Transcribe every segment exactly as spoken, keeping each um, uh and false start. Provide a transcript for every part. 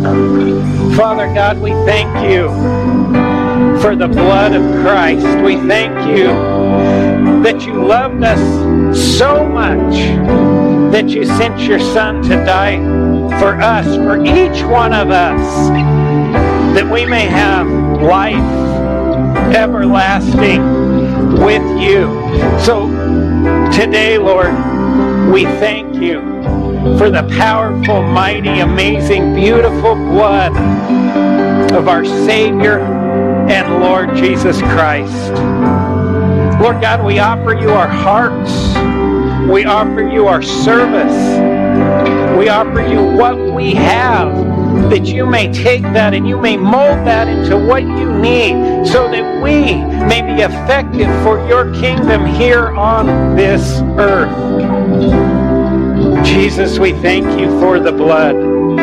Father God, we thank you for the blood of Christ. We thank you that you loved us so much that you sent your Son to die for us, for each one of us, that we may have life everlasting with you. So today, Lord, we thank you for the powerful, mighty, amazing, beautiful blood of our Savior and Lord Jesus Christ. Lord God, we offer you our hearts. We offer you our service. We offer you what we have, that you may take that and you may mold that into what you need, so that we may be effective for your kingdom here on this earth. Jesus, we thank you for the blood.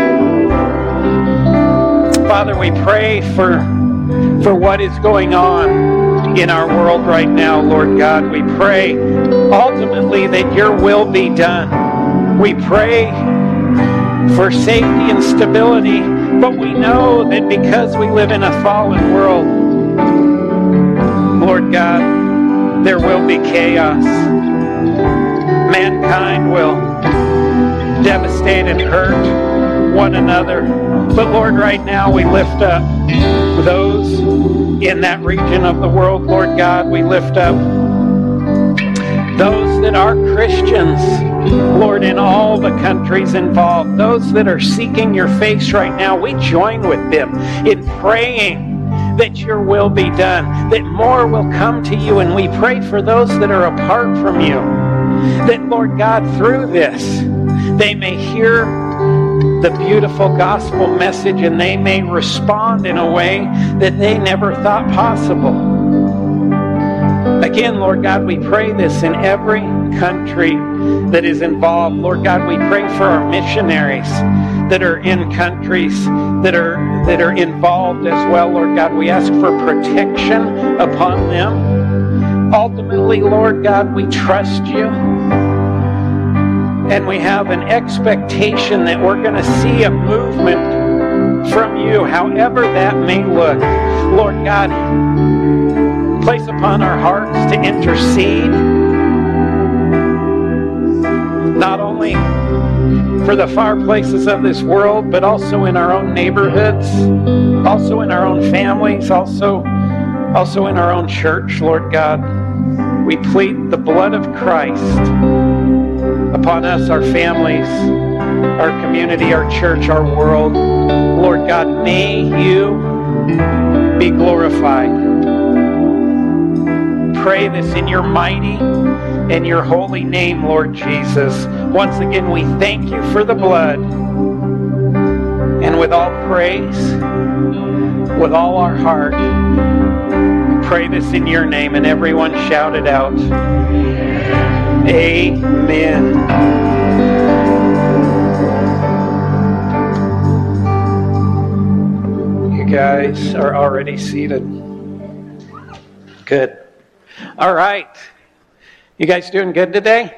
Father, we pray for, for what is going on in our world right now, Lord God. We pray ultimately that your will be done. We pray for safety and stability, but we know that because we live in a fallen world, Lord God, there will be chaos. Mankind will devastate and hurt one another. But Lord, right now we lift up those in that region of the world, Lord God. We lift up those that are Christians, Lord, in all the countries involved, those that are seeking your face right now. We join with them in praying that your will be done, that more will come to you. And we pray for those that are apart from you, that, Lord God, through this, they may hear the beautiful gospel message and they may respond in a way that they never thought possible. Again, Lord God, we pray this in every country that is involved. Lord God, we pray for our missionaries that are in countries that are that are involved as well. Lord God, we ask for protection upon them. Ultimately, Lord God, we trust you. And we have an expectation that we're going to see a movement from you, however that may look. Lord God, place upon our hearts to intercede, not only for the far places of this world, but also in our own neighborhoods, also in our own families, also, also in our own church, Lord God. We plead the blood of Christ upon us, our families, our community, our church, our world. Lord God, may you be glorified. Pray this in your mighty and your holy name, Lord Jesus. Once again, we thank you for the blood. And with all praise, with all our heart, we pray this in your name. And everyone shouted out, Amen. You guys are already seated. Good. All right. You guys doing good today?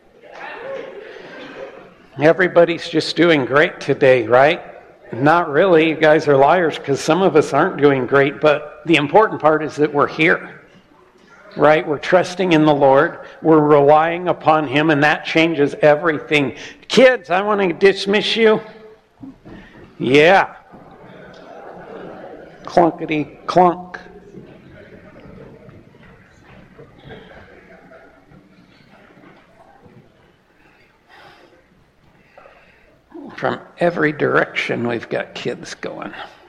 Everybody's just doing great today, right? Not really. You guys are liars because some of us aren't doing great, but the important part is that we're here. Right? We're trusting in the Lord. We're relying upon Him, and that changes everything. Kids, I want to dismiss you. Yeah. Clunkety clunk. From every direction, we've got kids going.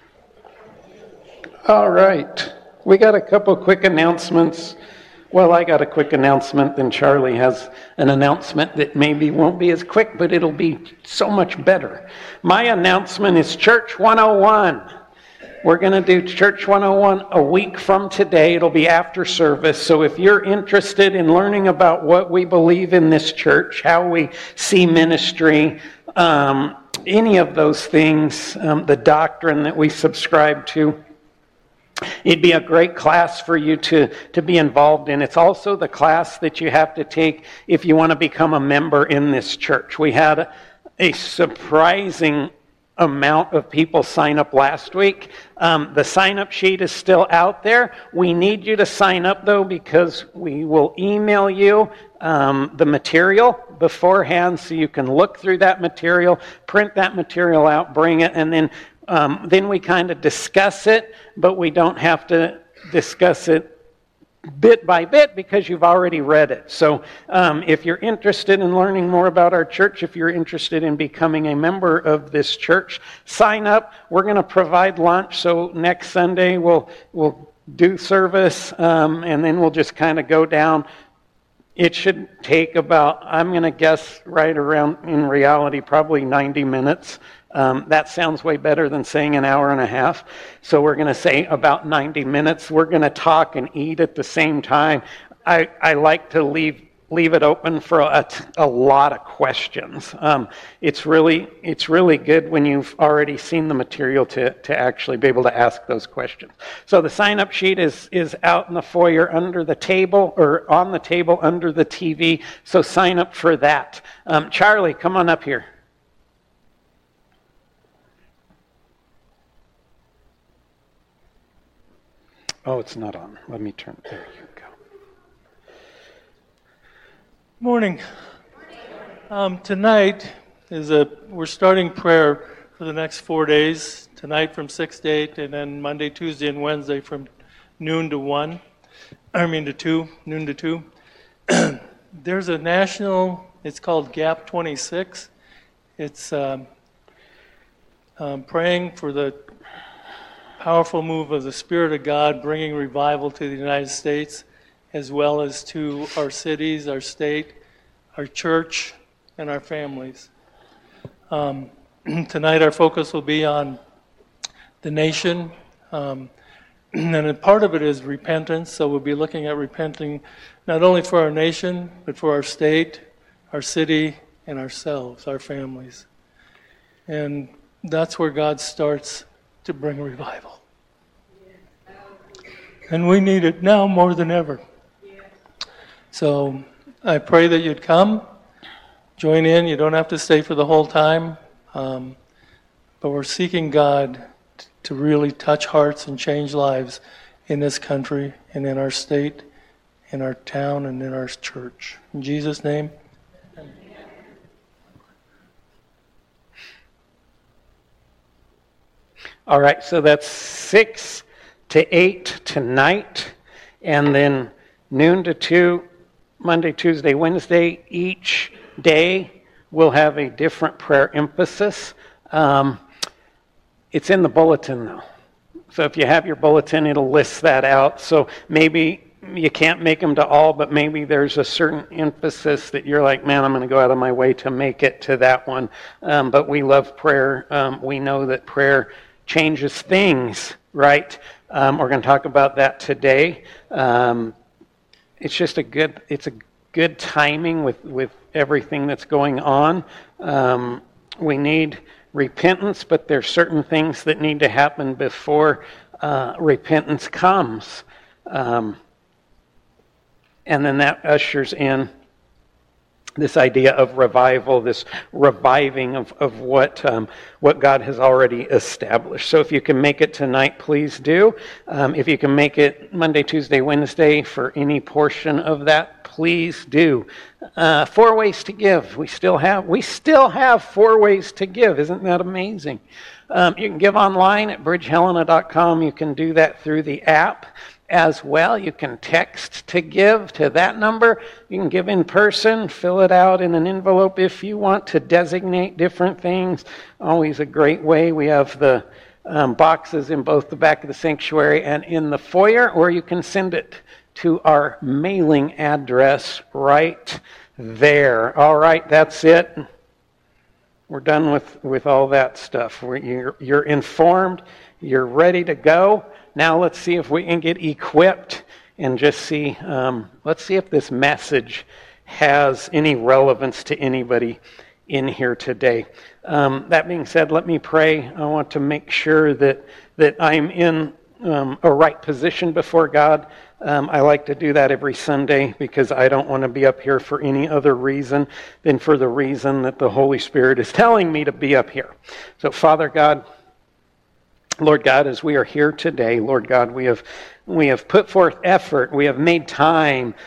All right. We got a couple quick announcements. Well, I got a quick announcement, then Charlie has an announcement that maybe won't be as quick, but it'll be so much better. My announcement is Church one oh one. We're going to do Church one oh one a week from today. It'll be after service. So if you're interested in learning about what we believe in this church, how we see ministry, um, any of those things, um, the doctrine that we subscribe to, it'd be a great class for you to, to be involved in. It's also the class that you have to take if you want to become a member in this church. We had a, a surprising amount of people sign up last week. Um, the sign-up sheet is still out there. We need you to sign up, though, because we will email you um, the material beforehand so you can look through that material, print that material out, bring it, and then, um, then we kind of discuss it, but we don't have to discuss it bit by bit because you've already read it. So um, if you're interested in learning more about our church, if you're interested in becoming a member of this church, sign up. We're going to provide lunch. So next Sunday we'll we'll do service um, and then we'll just kind of go down. It should take about, I'm going to guess right around, in reality, probably ninety minutes. Um, that sounds way better than saying an hour and a half. So we're going to say about ninety minutes. We're going to talk and eat at the same time. I, I like to leave leave it open for a, a lot of questions. Um, it's really it's really good when you've already seen the material to, to actually be able to ask those questions. So the sign-up sheet is, is out in the foyer under the table, or on the table under the T V. So sign up for that. Um, Charlie, come on up here. Oh, it's not on. Let me turn. There you go. Morning. Um, tonight is a. We're starting prayer for the next four days. Tonight from six to eight, and then Monday, Tuesday, and Wednesday from noon to one. I mean to two, noon to two. There's a national. It's called Gap twenty-six. It's um, um, praying for the powerful move of the Spirit of God, bringing revival to the United States, as well as to our cities, our state, our church, and our families. Um, tonight our focus will be on the nation, um, and a part of it is repentance, so we'll be looking at repenting not only for our nation, but for our state, our city, and ourselves, our families. And that's where God starts to bring revival. And we need it now more than ever. So I pray that you'd come, join in. You don't have to stay for the whole time. Um, but we're seeking God t- to really touch hearts and change lives in this country and in our state, in our town, and in our church. In Jesus' name. All right, so that's six to eight tonight, and then noon to two, Monday, Tuesday, Wednesday. Each day we'll have a different prayer emphasis. Um, it's in the bulletin, though. So if you have your bulletin, it'll list that out. So maybe you can't make them to all, but maybe there's a certain emphasis that you're like, man, I'm going to go out of my way to make it to that one. Um, but we love prayer. Um, we know that prayer changes things, right? Um, we're going to talk about that today. Um, it's just a good, it's a good timing with, with everything that's going on. Um, we need repentance, but there's certain things that need to happen before uh, repentance comes. Um, and then that ushers in this idea of revival, this reviving of, of what um, what God has already established. So if you can make it tonight, please do. Um, if you can make it Monday, Tuesday, Wednesday for any portion of that, please do. Uh, four ways to give. We still have we still have four ways to give. Isn't that amazing? Um, you can give online at bridge helena dot com. You can do that through the app as well. You can text to give to that number. You can give in person, fill it out in an envelope if you want to designate different things. Always a great way. We have the um, boxes in both the back of the sanctuary and in the foyer, or you can send it to our mailing address right there. All right, that's it. We're done with, with all that stuff. We're, you're, you're informed. You're ready to go. Now let's see if we can get equipped and just see, um, let's see if this message has any relevance to anybody in here today. Um, that being said, let me pray. I want to make sure that, that I'm in um, a right position before God. Um, I like to do that every Sunday because I don't want to be up here for any other reason than for the reason that the Holy Spirit is telling me to be up here. So, Father God, Lord God, as we are here today, Lord God, we have we have put forth effort. We have made time.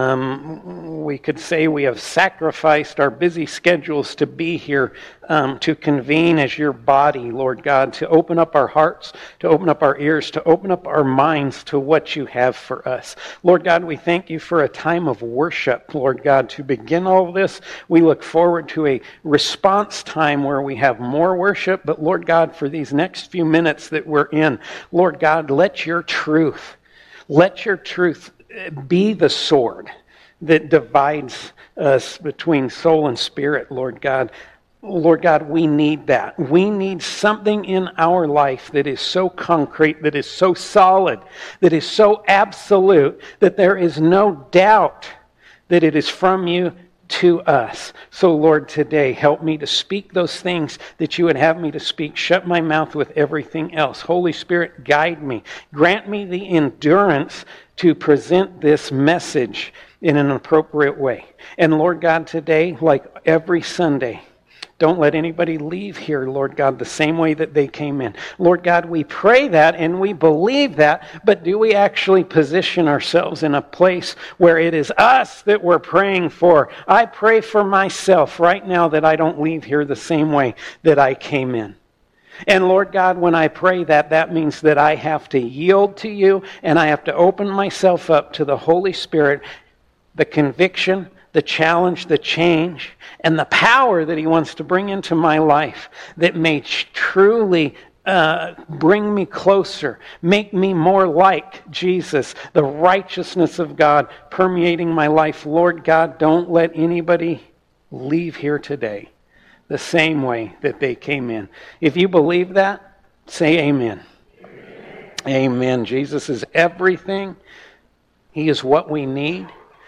Um, we could say we have sacrificed our busy schedules to be here, um, to convene as your body, Lord God, to open up our hearts, to open up our ears, to open up our minds to what you have for us. Lord God, we thank you for a time of worship, Lord God, to begin all this. We look forward to a response time where we have more worship, but Lord God, for these next few minutes that we're in, Lord God, let your truth Let your truth be the sword that divides us between soul and spirit, Lord God. Lord God, we need that. We need something in our life that is so concrete, that is so solid, that is so absolute, that there is no doubt that it is from you to us. So, Lord, today, help me to speak those things that you would have me to speak. Shut my mouth with everything else. Holy Spirit, guide me. Grant me the endurance to present this message in an appropriate way. And Lord God, today, like every Sunday, don't let anybody leave here, Lord God, the same way that they came in. Lord God, we pray that and we believe that, but do we actually position ourselves in a place where it is us that we're praying for? I pray for myself right now that I don't leave here the same way that I came in. And Lord God, when I pray that, that means that I have to yield to you and I have to open myself up to the Holy Spirit, the conviction, the challenge, the change, and the power that he wants to bring into my life that may truly uh, bring me closer, make me more like Jesus, the righteousness of God permeating my life. Lord God, don't let anybody leave here today the same way that they came in. If you believe that, say amen. Amen. Amen. Jesus is everything. He is what we need.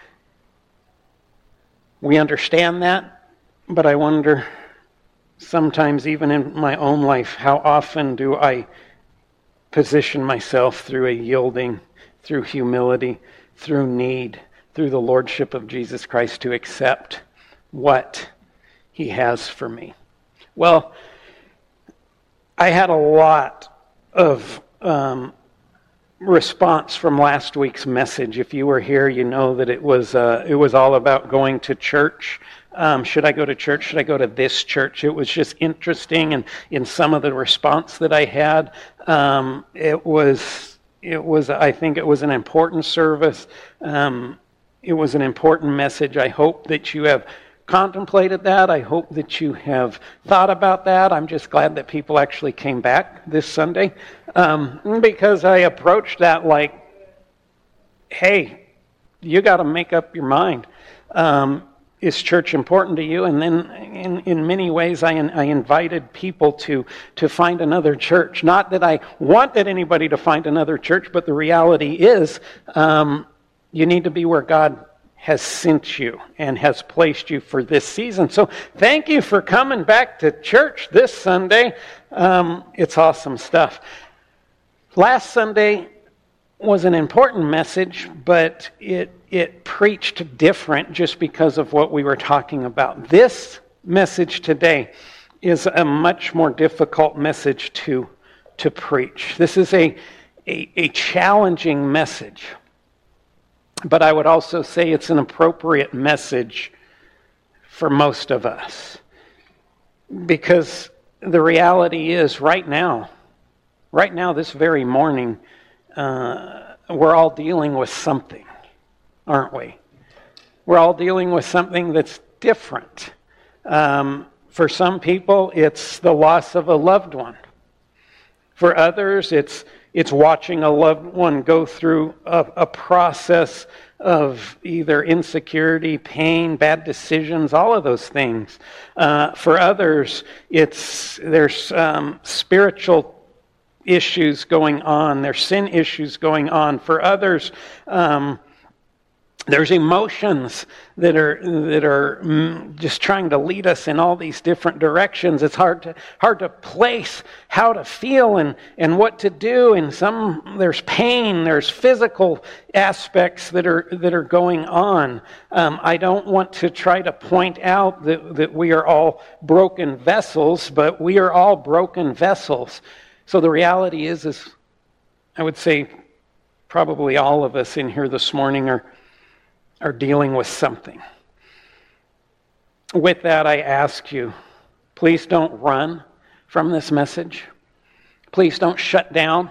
We understand that, but I wonder sometimes even in my own life, how often do I position myself through a yielding, through humility, through need, through the Lordship of Jesus Christ to accept what he has for me. Well, I had a lot of um, response from last week's message. If you were here, you know that it was uh, it was all about going to church. Um, should I go to church? Should I go to this church? It was just interesting, and in some of the response that I had, um, it was it was I think it was an important service. Um, it was an important message. I hope that you have contemplated that. I hope that you have thought about that. I'm just glad that people actually came back this Sunday, um, because I approached that like, hey, you got to make up your mind. Um, is church important to you? And then in, in many ways I, I invited people to, to find another church. Not that I wanted anybody to find another church, but the reality is um, you need to be where God has sent you and has placed you for this season. So thank you for coming back to church this Sunday. Um, it's awesome stuff. Last Sunday was an important message, but it it preached different just because of what we were talking about. This message today is a much more difficult message to to preach. This is a a, a challenging message. But I would also say it's an appropriate message for most of us. Because the reality is right now, right now, this very morning, uh, we're all dealing with something, aren't we? We're all dealing with something that's different. Um, for some people, it's the loss of a loved one. For others, it's It's watching a loved one go through a, a process of either insecurity, pain, bad decisions, all of those things. Uh, for others, it's there's um, spiritual issues going on. There's sin issues going on. For others, um, There's emotions that are that are mm, just trying to lead us in all these different directions. It's hard to hard to place how to feel and, and what to do. And some there's pain, there's physical aspects that are that are going on. Um, I don't want to try to point out that, that we are all broken vessels, but we are all broken vessels. So the reality is, is I would say probably all of us in here this morning are. are dealing with something. With that, I ask you, please don't run from this message. Please don't shut down.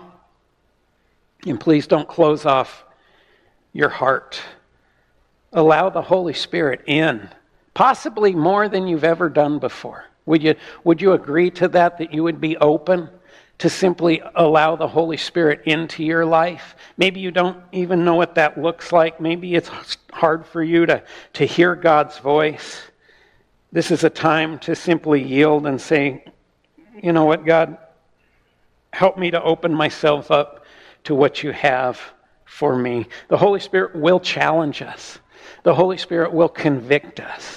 And please don't close off your heart. Allow the Holy Spirit in, possibly more than you've ever done before. Would you, would you agree to that, that you would be open to simply allow the Holy Spirit into your life? Maybe you don't even know what that looks like. Maybe it's hard for you to, to hear God's voice. This is a time to simply yield and say, you know what, God, help me to open myself up to what you have for me. The Holy Spirit will challenge us. The Holy Spirit will convict us.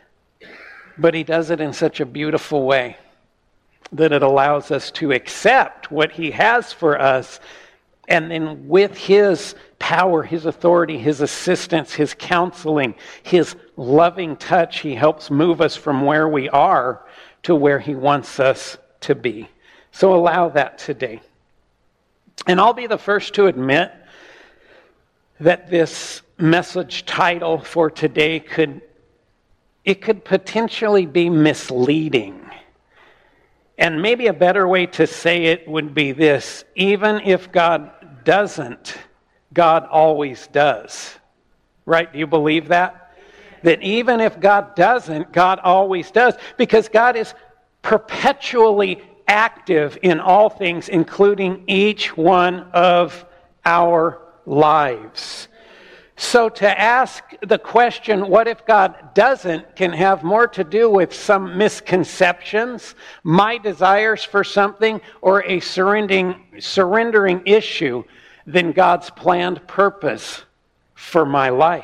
But he does it in such a beautiful way that it allows us to accept what he has for us, and then with his power, his authority, his assistance, his counseling, his loving touch, he helps move us from where we are to where he wants us to be. So allow that today. And I'll be the first to admit that this message title for today could, it could potentially be misleading. And maybe a better way to say it would be this: even if God doesn't, God always does. Right? Do you believe that? That even if God doesn't, God always does. Because God is perpetually active in all things, including each one of our lives. So to ask the question, what if God doesn't, can have more to do with some misconceptions, my desires for something, or a surrendering, surrendering issue than God's planned purpose for my life.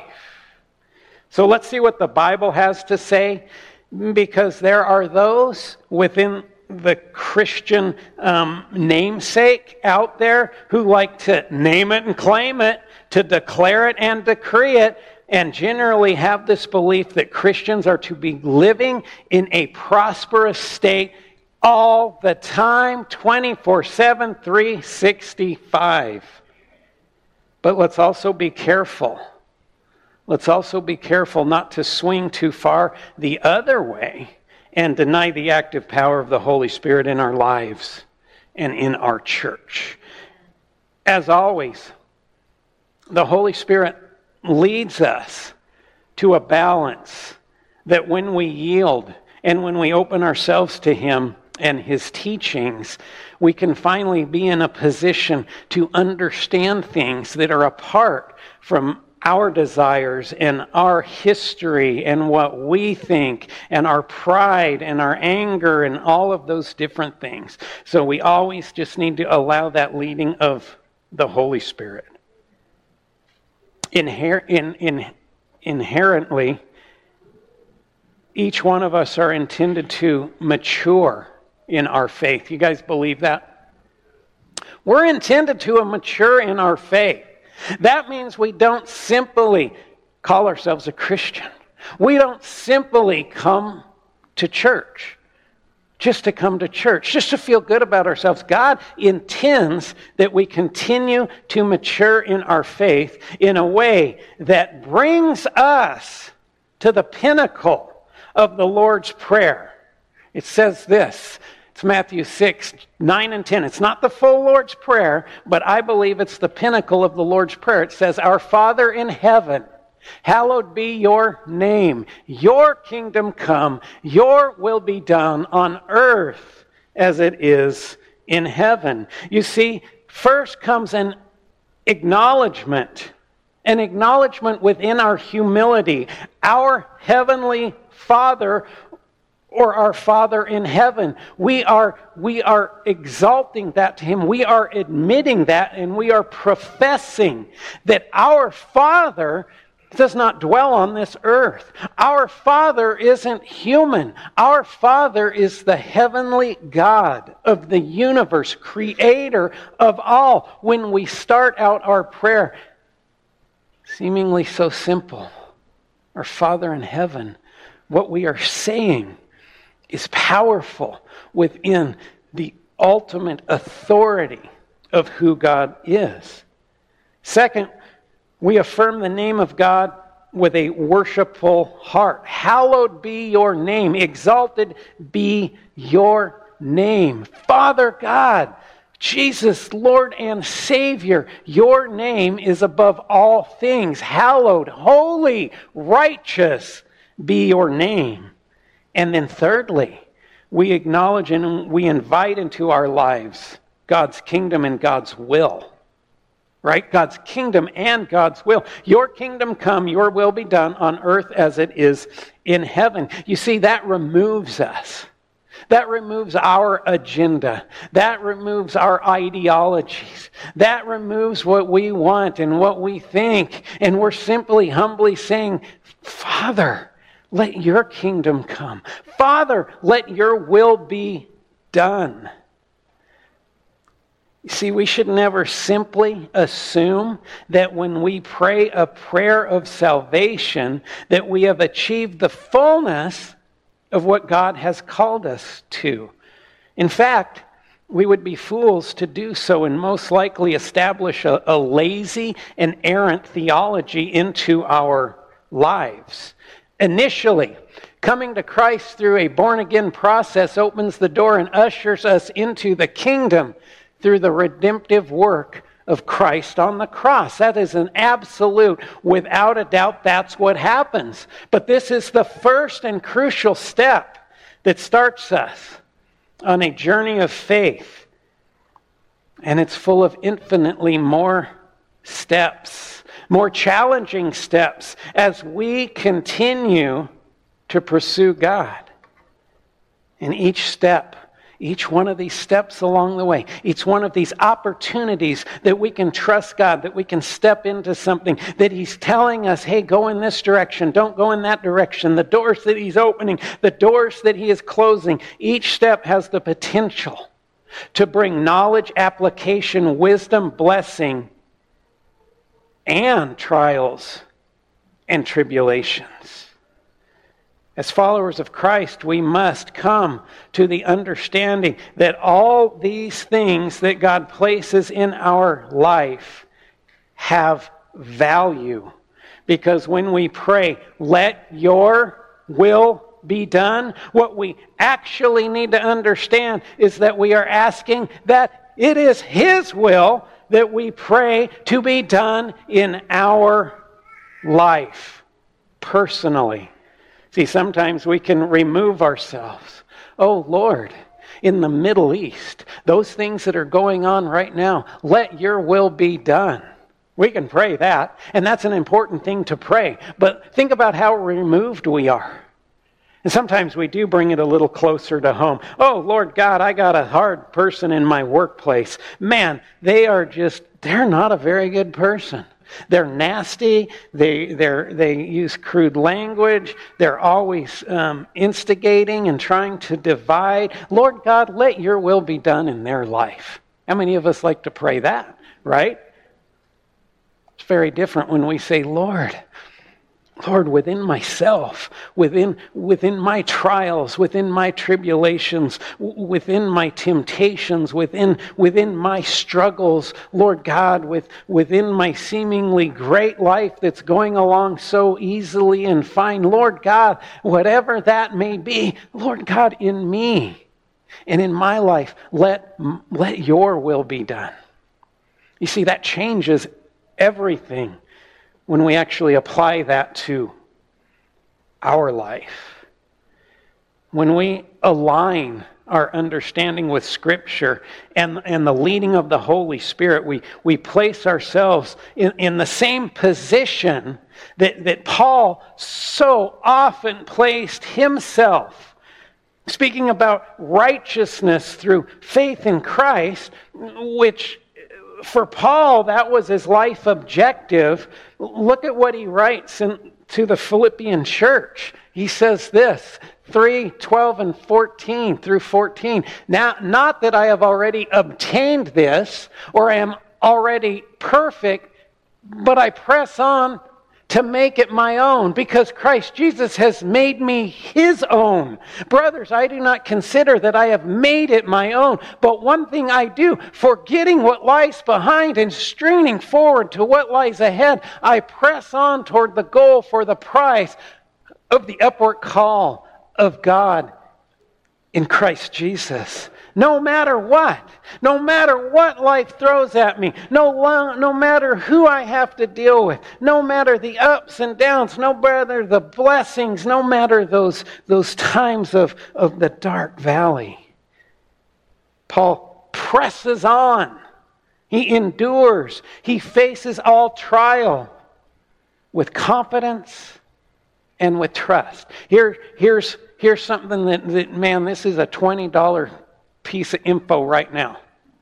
So let's see what the Bible has to say, because there are those within the Christian um, namesake out there who like to name it and claim it, to declare it and decree it, and generally have this belief that Christians are to be living in a prosperous state all the time, twenty-four seven, three sixty-five. But let's also be careful. Let's also be careful not to swing too far the other way and deny the active power of the Holy Spirit in our lives and in our church. As always, the Holy Spirit leads us to a balance that when we yield and when we open ourselves to him and his teachings, we can finally be in a position to understand things that are apart from our desires and our history and what we think and our pride and our anger and all of those different things. So we always just need to allow that leading of the Holy Spirit. Inher- in, in, inherently, each one of us are intended to mature in our faith. You guys believe that? We're intended to mature in our faith. That means we don't simply call ourselves a Christian. We don't simply come to church just to come to church, just to feel good about ourselves. God intends that we continue to mature in our faith in a way that brings us to the pinnacle of the Lord's Prayer. It says this. It's Matthew six, nine and ten. It's not the full Lord's Prayer, but I believe it's the pinnacle of the Lord's Prayer. It says, "Our Father in heaven, hallowed be your name. Your kingdom come. Your will be done on earth as it is in heaven." You see, first comes an acknowledgement. An acknowledgement within our humility. Our Heavenly Father, or our Father in heaven. We are, we are exalting that to him. We are admitting that, and we are professing that our Father does not dwell on this earth. Our Father isn't human. Our Father is the heavenly God of the universe, creator of all. When we start out our prayer, seemingly so simple, our Father in heaven, what we are saying is powerful within the ultimate authority of who God is. Second, we affirm the name of God with a worshipful heart. Hallowed be your name. Exalted be your name. Father God, Jesus, Lord and Savior, your name is above all things. Hallowed, holy, righteous be your name. And then thirdly, we acknowledge and we invite into our lives God's kingdom and God's will. Right? God's kingdom and God's will. Your kingdom come, your will be done on earth as it is in heaven. You see, that removes us. That removes our agenda. That removes our ideologies. That removes what we want and what we think. And we're simply humbly saying, Father, let your kingdom come. Father, let your will be done. You see, we should never simply assume that when we pray a prayer of salvation, that we have achieved the fullness of what God has called us to. In fact, we would be fools to do so and most likely establish a, a lazy and errant theology into our lives. Initially, coming to Christ through a born-again process opens the door and ushers us into the kingdom through the redemptive work of Christ on the cross. That is an absolute, without a doubt, that's what happens. But this is the first and crucial step that starts us on a journey of faith. And it's full of infinitely more steps, more challenging steps as we continue to pursue God. And each step, each one of these steps along the way, each one of these opportunities that we can trust God, that we can step into something, that He's telling us, hey, go in this direction, don't go in that direction, the doors that He's opening, the doors that He is closing, each step has the potential to bring knowledge, application, wisdom, blessing, and trials and tribulations. As followers of Christ, we must come to the understanding that all these things that God places in our life have value. Because when we pray, let your will be done, what we actually need to understand is that we are asking that it is His will that we pray to be done in our life, personally. See, sometimes we can remove ourselves. Oh, Lord, in the Middle East, those things that are going on right now, let your will be done. We can pray that, and that's an important thing to pray. But think about how removed we are. And sometimes we do bring it a little closer to home. Oh, Lord God, I got a hard person in my workplace. Man, they are just, they're not a very good person. They're nasty, they they they use crude language, they're always um, instigating and trying to divide. Lord God, let your will be done in their life. How many of us like to pray that, right? It's very different when we say, Lord, Lord, within myself, within within my trials, within my tribulations, w- within my temptations, within within my struggles, Lord God, with within my seemingly great life that's going along so easily and fine, Lord God, whatever that may be, Lord God, in me and in my life, let let your will be done. You see, that changes everything when we actually apply that to our life. When we align our understanding with Scripture and, and the leading of the Holy Spirit, we, we place ourselves in, in the same position that, that Paul so often placed himself. Speaking about righteousness through faith in Christ, which For Paul, that was his life objective. Look at what he writes in, to the Philippian church. He says this, three, twelve, and fourteen through fourteen. Now, not that I have already obtained this, or am already perfect, but I press on to make it my own, because Christ Jesus has made me his own. Brothers, I do not consider that I have made it my own, but one thing I do, forgetting what lies behind and straining forward to what lies ahead, I press on toward the goal for the prize of the upward call of God in Christ Jesus. No matter what, no matter what life throws at me, no, no matter who I have to deal with, no matter the ups and downs, no matter the blessings, no matter those, those times of, of the dark valley, Paul presses on. He endures. He faces all trial with confidence and with trust. Here, here's, here's something that, that, man, this is a twenty dollars piece of info right now.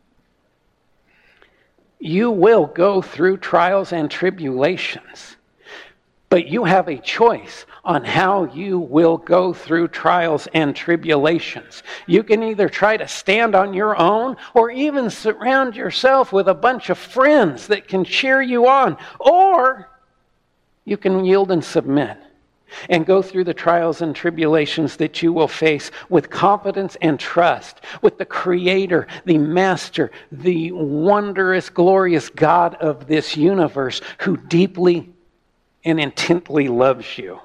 You will go through trials and tribulations, but you have a choice on how you will go through trials and tribulations. You can either try to stand on your own, or even surround yourself with a bunch of friends that can cheer you on, or you can yield and submit and go through the trials and tribulations that you will face with confidence and trust, with the Creator, the Master, the wondrous, glorious God of this universe, who deeply and intently loves you.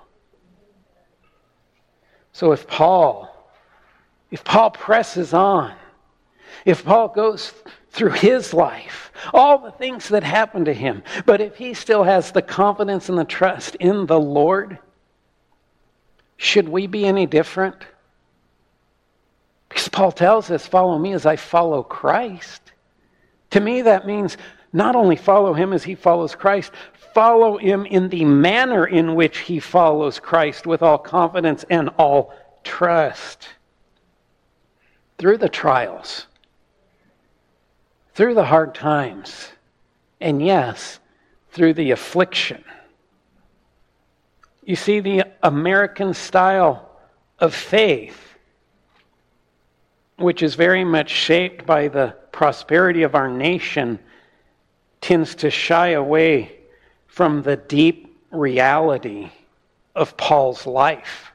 So if Paul, if Paul presses on, if Paul goes through his life, all the things that happen to him, but if he still has the confidence and the trust in the Lord, should we be any different? Because Paul tells us, follow me as I follow Christ. To me, that means not only follow him as he follows Christ, follow him in the manner in which he follows Christ with all confidence and all trust. Through the trials, through the hard times, and yes, through the affliction. You see, the American style of faith, which is very much shaped by the prosperity of our nation, tends to shy away from the deep reality of Paul's life.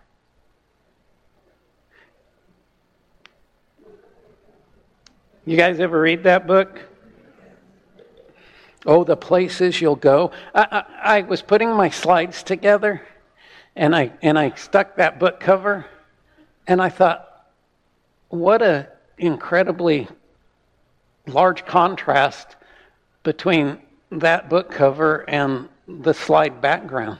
You guys ever read that book? Oh, the places you'll go. I, I, I was putting my slides together, and I and I stuck that book cover, and I thought, what a incredibly large contrast between that book cover and the slide background.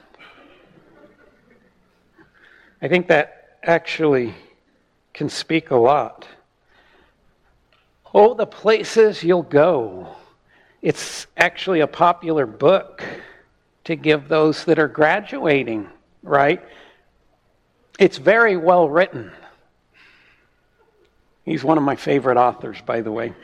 I think that actually can speak a lot. Oh, the places you'll go. It's actually a popular book to give those that are graduating, right? It's very well written. He's one of my favorite authors, by the way.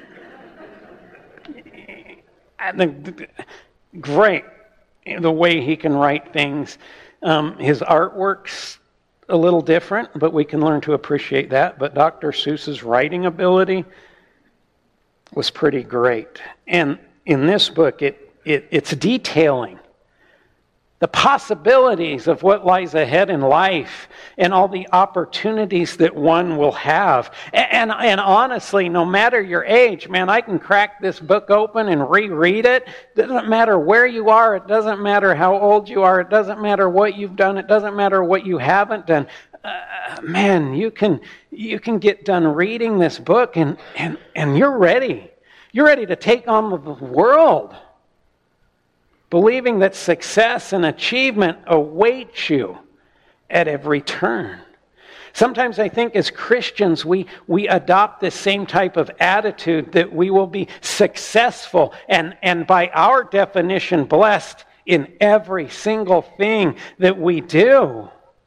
Great, the way he can write things. Um, his artwork's a little different, but we can learn to appreciate that. But Doctor Seuss's writing ability was pretty great. And in this book, it, it it's detailing the possibilities of what lies ahead in life and all the opportunities that one will have. And, and, and honestly, no matter your age, man, I can crack this book open and reread it. It doesn't matter where you are. It doesn't matter how old you are. It doesn't matter what you've done. It doesn't matter what you haven't done. Uh, man, you can you can get done reading this book and, and, and you're ready. You're ready to take on the world, believing that success and achievement awaits you at every turn. Sometimes I think as Christians, we, we adopt this same type of attitude that we will be successful and, and by our definition, blessed in every single thing that we do.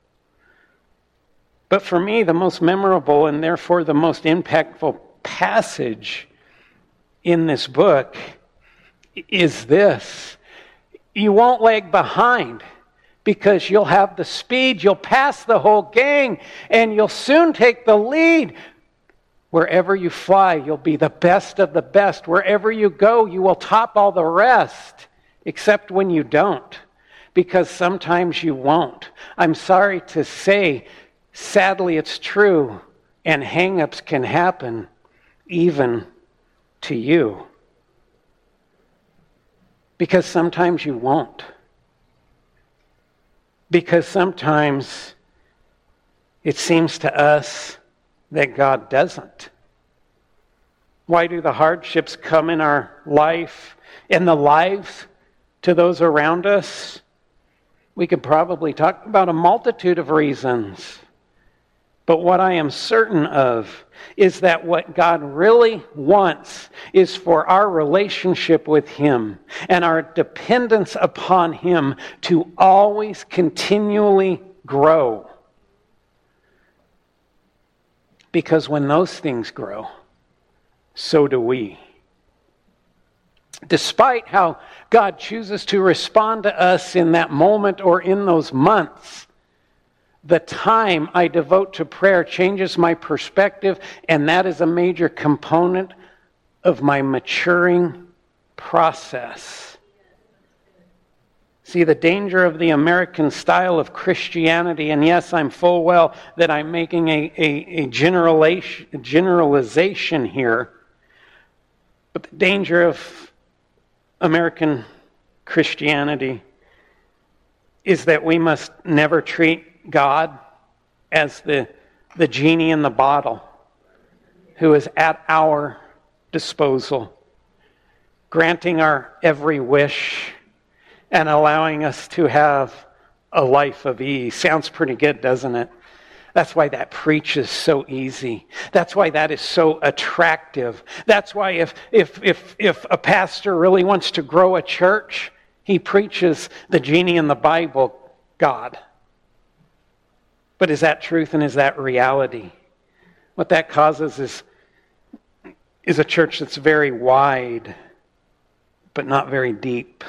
But for me, the most memorable and therefore the most impactful passage in this book is this. You won't lag behind because you'll have the speed, you'll pass the whole gang, and you'll soon take the lead. Wherever you fly, you'll be the best of the best. Wherever you go, you will top all the rest, except when you don't, because sometimes you won't. I'm sorry to say, sadly it's true, and hang-ups can happen even to you. Because sometimes you won't. Because sometimes it seems to us that God doesn't. Why do the hardships come in our life, in the lives to those around us? We could probably talk about a multitude of reasons. But what I am certain of is that what God really wants is for our relationship with Him and our dependence upon Him to always continually grow. Because when those things grow, so do we. Despite how God chooses to respond to us in that moment or in those months, the time I devote to prayer changes my perspective, and that is a major component of my maturing process. See, the danger of the American style of Christianity, and yes, I'm full well that I'm making a, a, a generalization, generalization here, but the danger of American Christianity is that we must never treat God as the, the genie in the bottle who is at our disposal, granting our every wish and allowing us to have a life of ease. Sounds pretty good, doesn't it? That's why that preach is so easy. That's why that is so attractive. That's why if if if if a pastor really wants to grow a church, he preaches the genie in the Bible, God. But is that truth and is that reality? What that causes is, is a church that's very wide, but not very deep.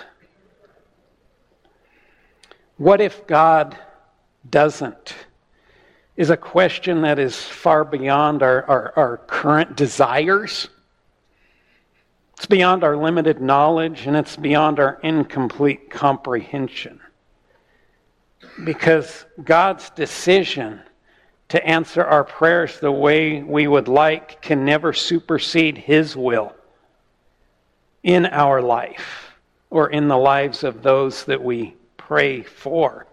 What if God doesn't? Is a question that is far beyond our, our, our current desires. It's beyond our limited knowledge, and it's beyond our incomplete comprehension. Because God's decision to answer our prayers the way we would like can never supersede His will in our life or in the lives of those that we pray for.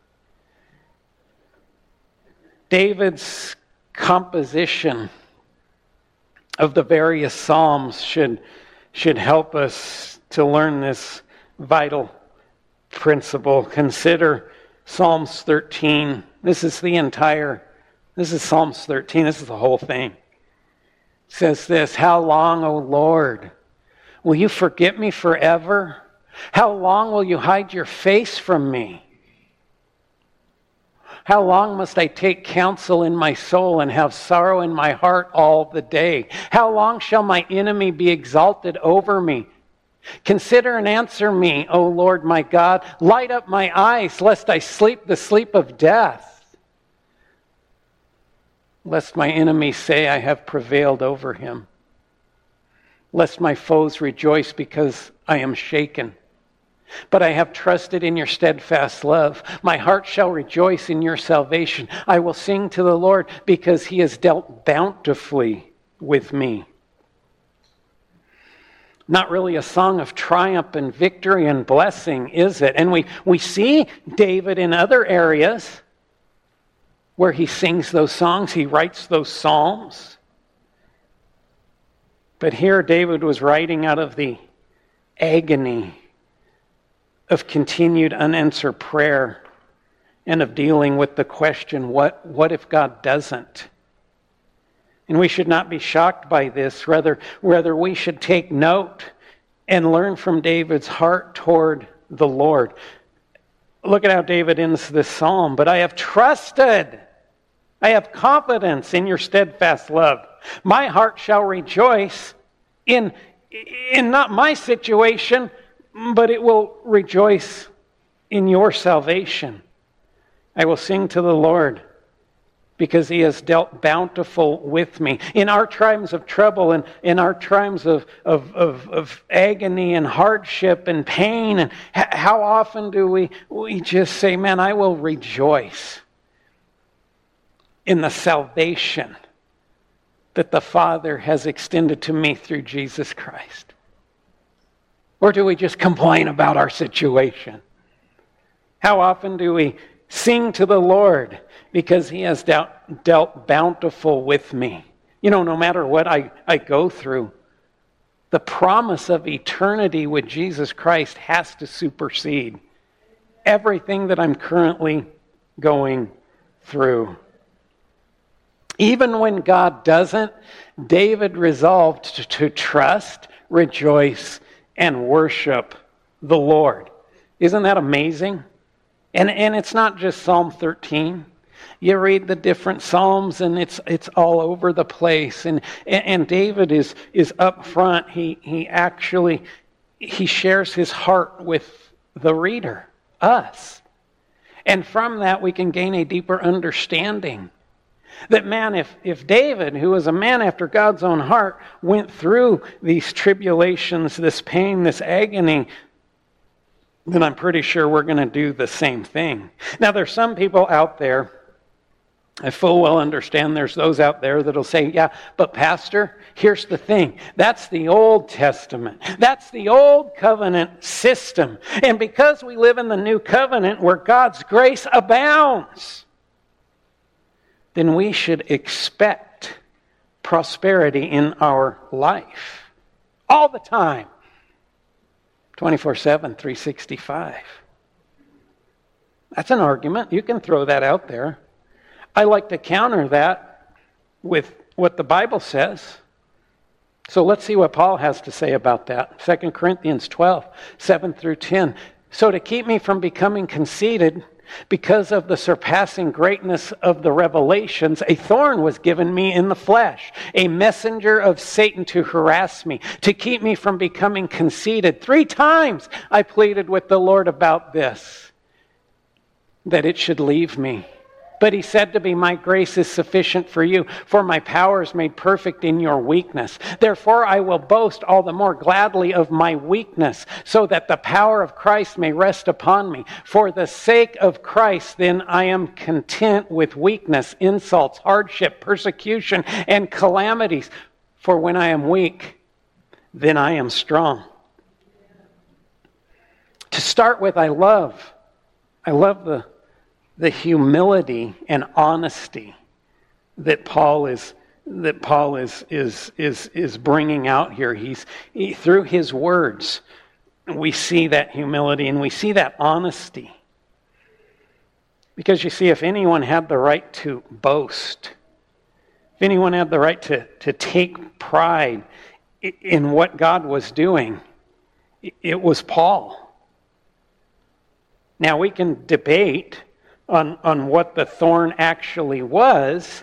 David's composition of the various Psalms should, should help us to learn this vital principle. Consider Psalms thirteen. This is the entire, this is Psalms thirteen. This is the whole thing. It says this, "How long, O Lord, will you forget me forever? How long will you hide your face from me? How long must I take counsel in my soul and have sorrow in my heart all the day? How long shall my enemy be exalted over me? Consider and answer me, O Lord my God. Light up my eyes, lest I sleep the sleep of death. Lest my enemies say I have prevailed over him. Lest my foes rejoice because I am shaken. But I have trusted in your steadfast love. My heart shall rejoice in your salvation. I will sing to the Lord because He has dealt bountifully with me." Not really a song of triumph and victory and blessing, is it? And we, we see David in other areas where he sings those songs, he writes those psalms. But here David was writing out of the agony of continued unanswered prayer and of dealing with the question, what, what if God doesn't? And we should not be shocked by this. Rather, rather, we should take note and learn from David's heart toward the Lord. Look at how David ends this psalm. "But I have trusted, I have confidence in your steadfast love. My heart shall rejoice in, in not my situation, but it will rejoice in your salvation. I will sing to the Lord because he has dealt bountiful with me. In our times of trouble and in our times of, of, of, of agony and hardship and pain, and how often do we, we just say, man, I will rejoice in the salvation that the Father has extended to me through Jesus Christ? Or do we just complain about our situation? How often do we sing to the Lord because he has dealt, dealt bountiful with me? You know, no matter what I, I go through, the promise of eternity with Jesus Christ has to supersede everything that I'm currently going through. Even when God doesn't, David resolved to, to trust, rejoice, and worship the Lord. Isn't that amazing? And and it's not just Psalm thirteen. You read the different Psalms and it's it's all over the place. And and, and David is is up front. He he actually he shares his heart with the reader, us. And from that we can gain a deeper understanding. That man, if, if David, who was a man after God's own heart, went through these tribulations, this pain, this agony, then I'm pretty sure we're going to do the same thing. Now, there's some people out there, I full well understand there's those out there that'll say, yeah, but Pastor, here's the thing. That's the Old Testament. That's the Old Covenant system. And because we live in the New Covenant where God's grace abounds, then we should expect prosperity in our life all the time, twenty-four seven, three sixty-five. That's an argument. You can throw that out there. I like to counter that with what the Bible says. So let's see what Paul has to say about that. Second Corinthians twelve, seven through ten. So to keep me from becoming conceited, because of the surpassing greatness of the revelations, a thorn was given me in the flesh, a messenger of Satan to harass me, to keep me from becoming conceited. Three times I pleaded with the Lord about this, that it should leave me. But he said to me, my grace is sufficient for you, for my power is made perfect in your weakness. Therefore I will boast all the more gladly of my weakness, so that the power of Christ may rest upon me. For the sake of Christ, then I am content with weakness, insults, hardship, persecution, and calamities. For when I am weak, then I am strong. To start with, I love, I love the the humility and honesty that Paul is that Paul is is is is bringing out here. He's he, through his words, we see that humility and we see that honesty. Because you see, if anyone had the right to boast, if anyone had the right to, to take pride in what God was doing, it was Paul. Now we can debate On, on what the thorn actually was,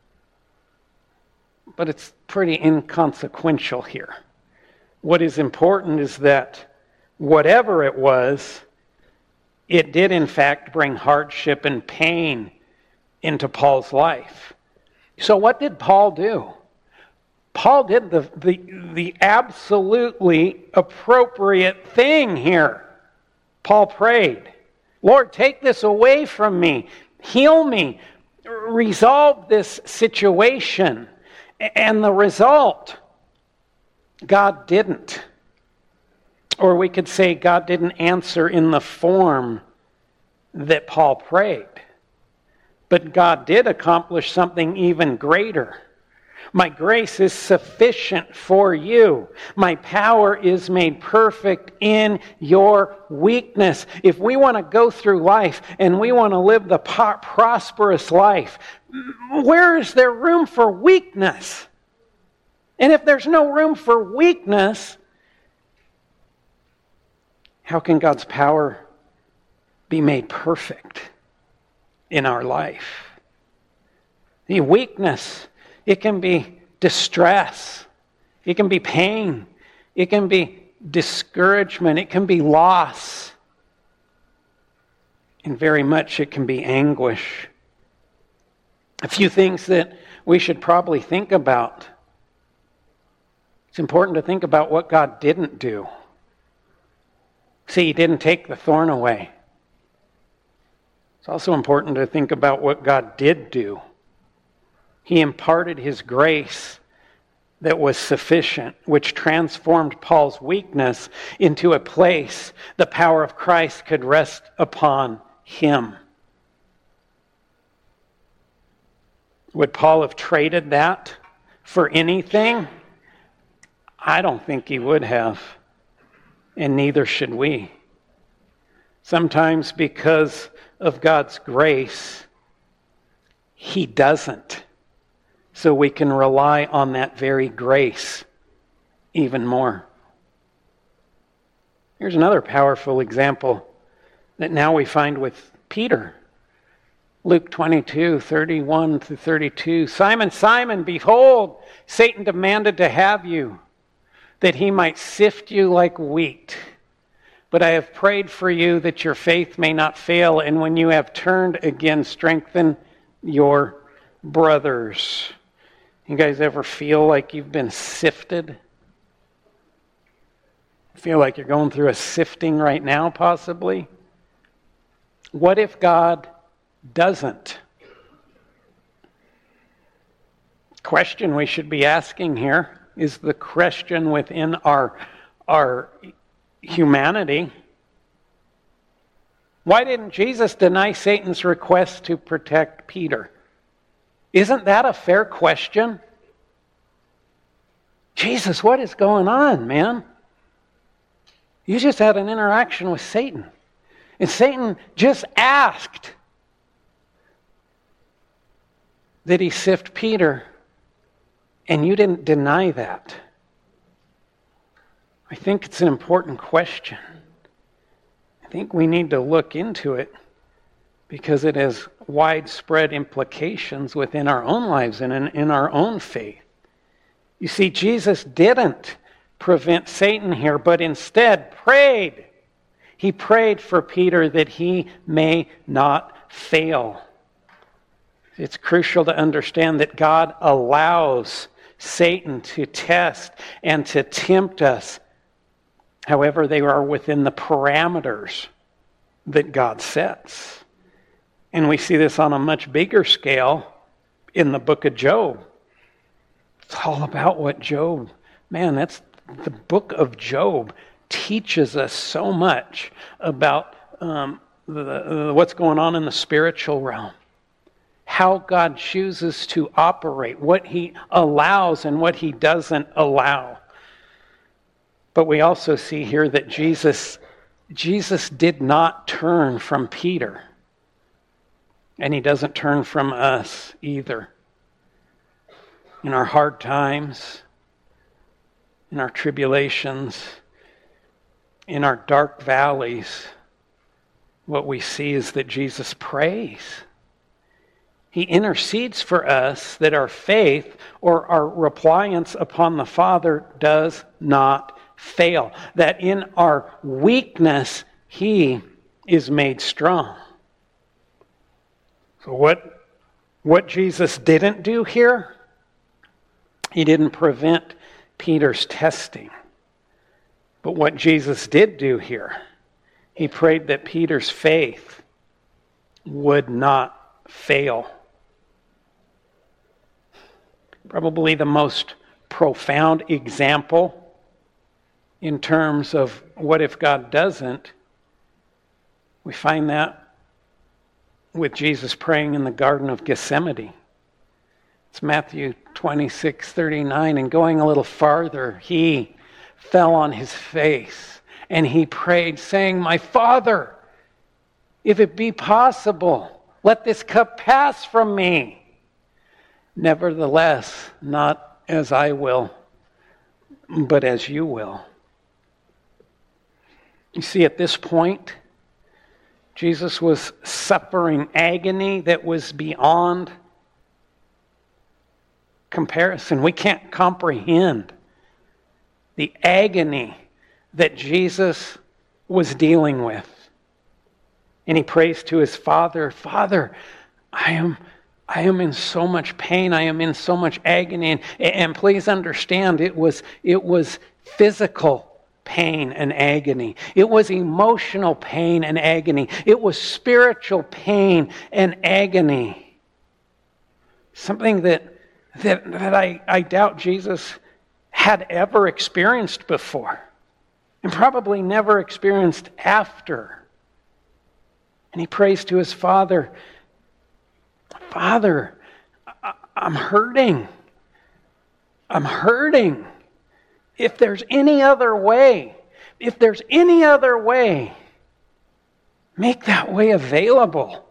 but it's pretty inconsequential here. What is important is that whatever it was, it did in fact bring hardship and pain into Paul's life. So what did Paul do? Paul did the, the, the absolutely appropriate thing here. Paul prayed, Lord, take this away from me. Heal me. Resolve this situation. And the result, God didn't. Or we could say God didn't answer in the form that Paul prayed. But God did accomplish something even greater. My grace is sufficient for you. My power is made perfect in your weakness. If we want to go through life and we want to live the prosperous life, where is there room for weakness? And if there's no room for weakness, how can God's power be made perfect in our life? The weakness, it can be distress. It can be pain. It can be discouragement. It can be loss. And very much it can be anguish. A few things that we should probably think about. It's important to think about what God didn't do. See, He didn't take the thorn away. It's also important to think about what God did do. He imparted His grace that was sufficient, which transformed Paul's weakness into a place the power of Christ could rest upon him. Would Paul have traded that for anything? I don't think he would have, and neither should we. Sometimes because of God's grace, He doesn't. So we can rely on that very grace even more. Here's another powerful example that now we find with Peter. Luke twenty-two, thirty-one to thirty-two. Simon, Simon, behold, Satan demanded to have you, that he might sift you like wheat. But I have prayed for you that your faith may not fail, and when you have turned again, strengthen your brothers. You guys ever feel like you've been sifted? Feel like you're going through a sifting right now, possibly? What if God doesn't? Question we should be asking here is the question within our, our humanity. Why didn't Jesus deny Satan's request to protect Peter? Isn't that a fair question? Jesus, what is going on, man? You just had an interaction with Satan. And Satan just asked that he sift Peter, and you didn't deny that. I think it's an important question. I think we need to look into it because it has widespread implications within our own lives and in, in our own faith. You see, Jesus didn't prevent Satan here, but instead prayed. He prayed for Peter that he may not fail. It's crucial to understand that God allows Satan to test and to tempt us. However, they are within the parameters that God sets. And we see this on a much bigger scale in the book of Job. It's all about what Job, man, that's the book of Job teaches us so much about um, the, the, what's going on in the spiritual realm. How God chooses to operate, what He allows and what He doesn't allow. But we also see here that Jesus, Jesus did not turn from Peter. And He doesn't turn from us either. In our hard times, in our tribulations, in our dark valleys, what we see is that Jesus prays. He intercedes for us that our faith or our reliance upon the Father does not fail. That in our weakness, He is made strong. So what, what Jesus didn't do here, He didn't prevent Peter's testing. But what Jesus did do here, He prayed that Peter's faith would not fail. Probably the most profound example in terms of what if God doesn't, we find that with Jesus praying in the Garden of Gethsemane. It's Matthew twenty-six thirty-nine, and going a little farther, He fell on His face and He prayed, saying, "My Father, if it be possible, let this cup pass from me. Nevertheless, not as I will, but as you will." You see, at this point, Jesus was suffering agony that was beyond comparison. We can't comprehend the agony that Jesus was dealing with. And he prays to his Father, Father, I am I am in so much pain, I am in so much agony. And, and please understand, it was it was physical pain and agony. It was emotional pain and agony. It was spiritual pain and agony. Something that that, that I, I doubt Jesus had ever experienced before. And probably never experienced after. And he prays to his Father, Father, I, I'm hurting. I'm hurting. If there's any other way, if there's any other way, make that way available.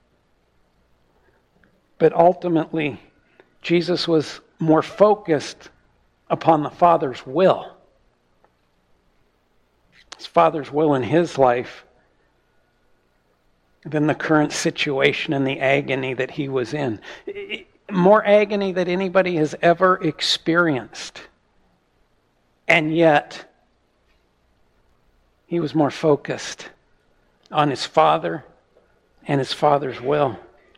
But ultimately, Jesus was more focused upon the Father's will. His Father's will in his life than the current situation and the agony that he was in. More agony than anybody has ever experienced. And yet, he was more focused on his Father and his Father's will.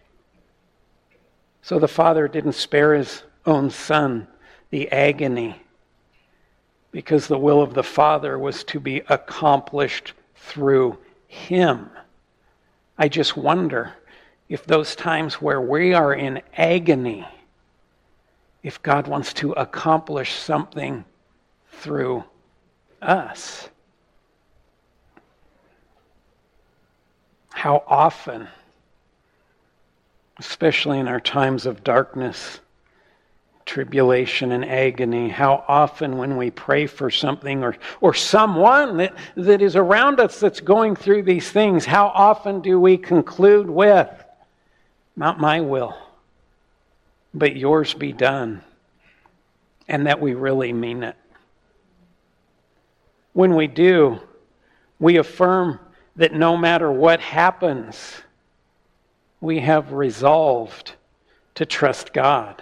So the Father didn't spare his own Son the agony, because the will of the Father was to be accomplished through him. I just wonder if those times where we are in agony, if God wants to accomplish something through us. How often, especially in our times of darkness, tribulation and agony, how often when we pray for something or, or someone that, that is around us that's going through these things, how often do we conclude with, not my will, but yours be done, and that we really mean it. When we do, we affirm that no matter what happens, we have resolved to trust God.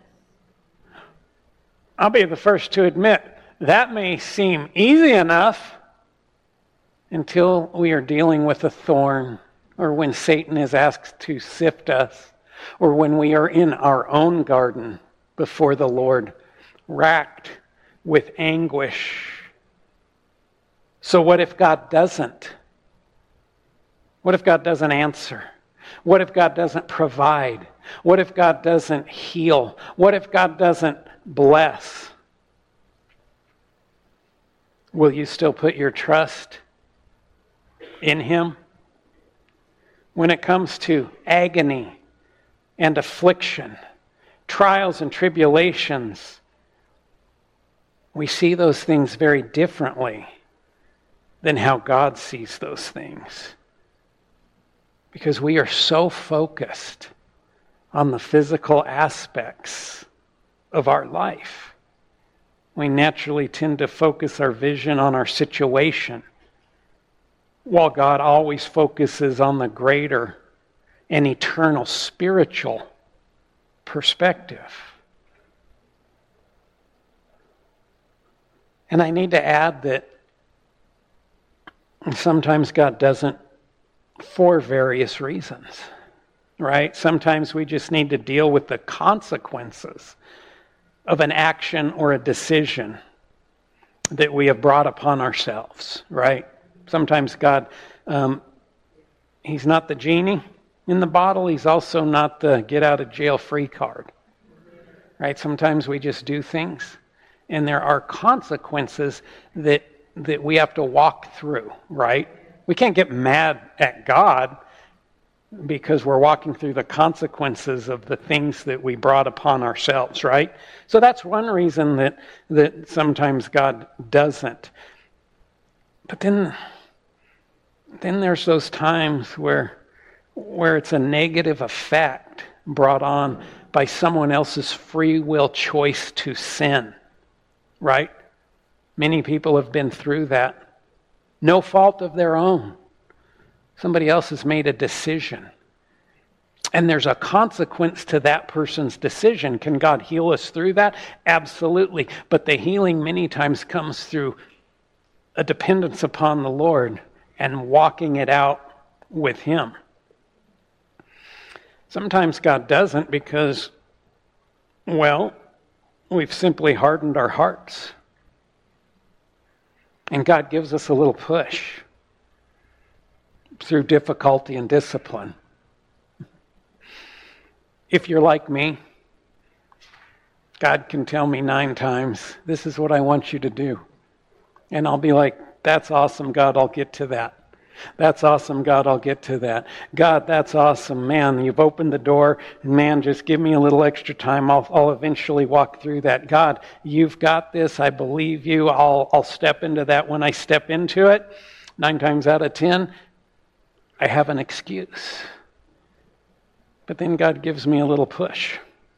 I'll be the first to admit, that may seem easy enough until we are dealing with a thorn, or when Satan is asked to sift us, or when we are in our own garden before the Lord, racked with anguish. So what if God doesn't? What if God doesn't answer? What if God doesn't provide? What if God doesn't heal? What if God doesn't bless? Will you still put your trust in him? When it comes to agony and affliction, trials and tribulations, we see those things very differently than how God sees those things. Because we are so focused on the physical aspects of our life. We naturally tend to focus our vision on our situation, while God always focuses on the greater and eternal spiritual perspective. And I need to add that sometimes God doesn't for various reasons, right? Sometimes we just need to deal with the consequences of an action or a decision that we have brought upon ourselves, right? Sometimes God, um, he's not the genie in the bottle. He's also not the get out of jail free card, right? Sometimes we just do things, and there are consequences that that we have to walk through, right? We can't get mad at God because we're walking through the consequences of the things that we brought upon ourselves, right? So that's one reason that that sometimes God doesn't. But then, then there's those times where where it's a negative effect brought on by someone else's free will choice to sin, right? Many people have been through that. No fault of their own. Somebody else has made a decision. And there's a consequence to that person's decision. Can God heal us through that? Absolutely. But the healing many times comes through a dependence upon the Lord and walking it out with Him. Sometimes God doesn't because, well, we've simply hardened our hearts. And God gives us a little push through difficulty and discipline. If you're like me, God can tell me nine times, this is what I want you to do. And I'll be like, that's awesome, God, I'll get to that. That's awesome, God, I'll get to that. God, that's awesome, man, you've opened the door, and man, just give me a little extra time. I'll, I'll eventually walk through that. God, you've got this. I believe you. I'll, I'll step into that. When I step into it, nine times out of ten, I have an excuse. But then God gives me a little push.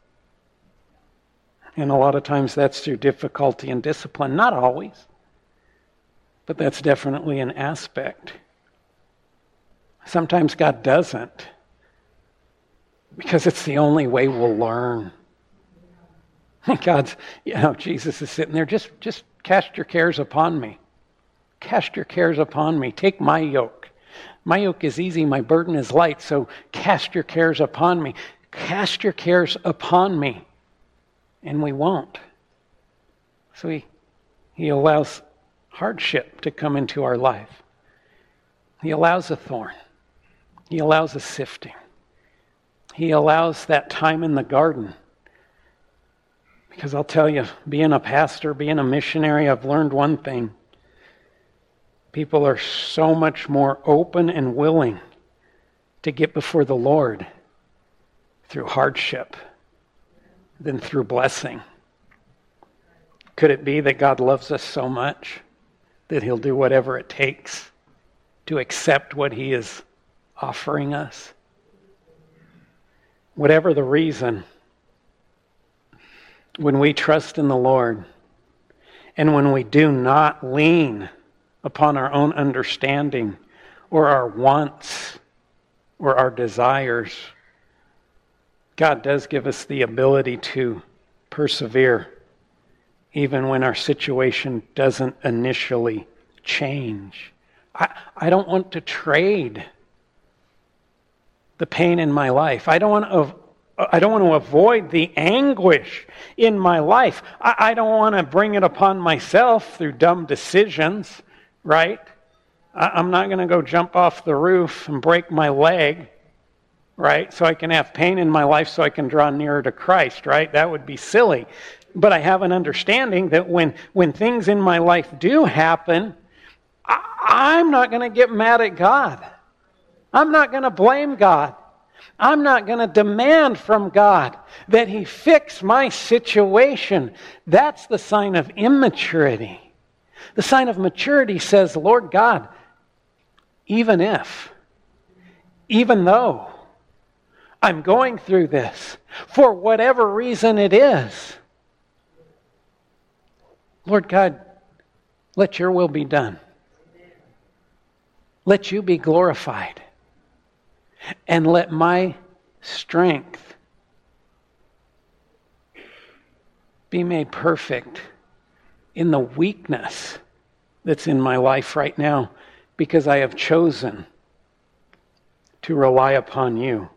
And a lot of times that's through difficulty and discipline. Not always. But that's definitely an aspect. Sometimes God doesn't. Because it's the only way we'll learn. God's, you know, Jesus is sitting there. Just, just cast your cares upon me. Cast your cares upon me. Take my yoke. My yoke is easy, my burden is light, so cast your cares upon me. Cast your cares upon me. And we won't. So he, he allows hardship to come into our life. He allows a thorn. He allows a sifting. He allows that time in the garden. Because I'll tell you, being a pastor, being a missionary, I've learned one thing. People are so much more open and willing to get before the Lord through hardship than through blessing. Could it be that God loves us so much that He'll do whatever it takes to accept what He is offering us? Whatever the reason, when we trust in the Lord and when we do not lean upon our own understanding or our wants or our desires, God does give us the ability to persevere even when our situation doesn't initially change. I, I don't want to trade the pain in my life. I don't want to I don't want to avoid the anguish in my life. I, I don't want to bring it upon myself through dumb decisions. Right? I'm not going to go jump off the roof and break my leg, right? So I can have pain in my life so I can draw nearer to Christ, right? That would be silly. But I have an understanding that when, when things in my life do happen, I, I'm not going to get mad at God. I'm not going to blame God. I'm not going to demand from God that He fix my situation. That's the sign of immaturity. The sign of maturity says, Lord God, even if, even though I'm going through this, for whatever reason it is, Lord God, let your will be done. Let you be glorified. And let my strength be made perfect in the weakness that's in my life right now, because I have chosen to rely upon you.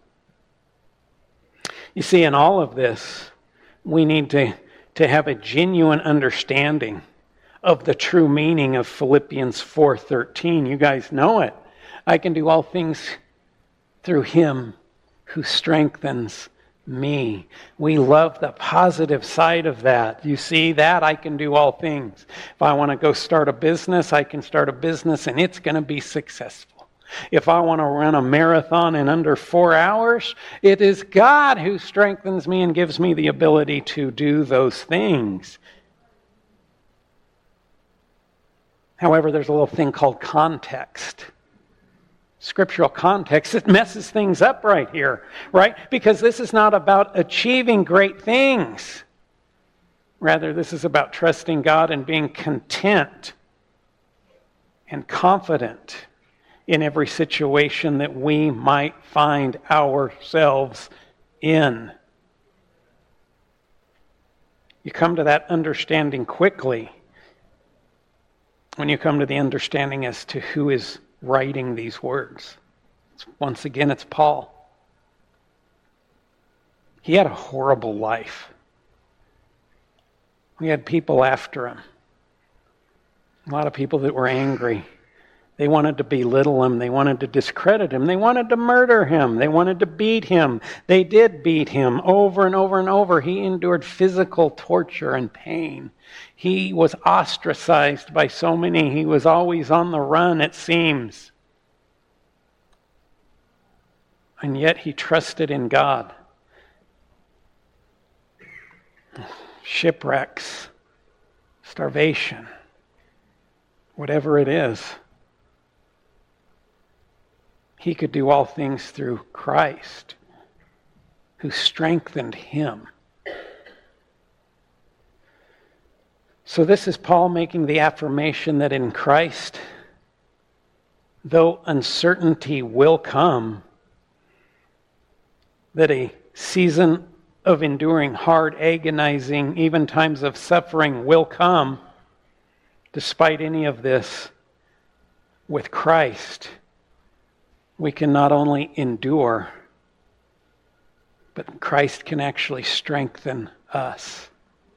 You see, in all of this, we need to, to have a genuine understanding of the true meaning of Philippians four thirteen. You guys know it. I can do all things through Him who strengthens me. We love the positive side of that. You see that? I can do all things. If I want to go start a business, I can start a business and it's going to be successful. If I want to run a marathon in under four hours, it is God who strengthens me and gives me the ability to do those things. However, there's a little thing called context. Scriptural context, it messes things up right here, right? Because this is not about achieving great things. Rather, this is about trusting God and being content and confident in every situation that we might find ourselves in. You come to that understanding quickly when you come to the understanding as to who is writing these words. Once again, it's Paul. He had a horrible life. He had people after him. A lot of people that were angry. They wanted to belittle him. They wanted to discredit him. They wanted to murder him. They wanted to beat him. They did beat him over and over and over. He endured physical torture and pain. He was ostracized by so many. He was always on the run, it seems. And yet he trusted in God. Shipwrecks, starvation, whatever it is. He could do all things through Christ, who strengthened him. So this is Paul making the affirmation that in Christ, though uncertainty will come, that a season of enduring hard, agonizing, even times of suffering will come, despite any of this, with Christ, we can not only endure, but Christ can actually strengthen us.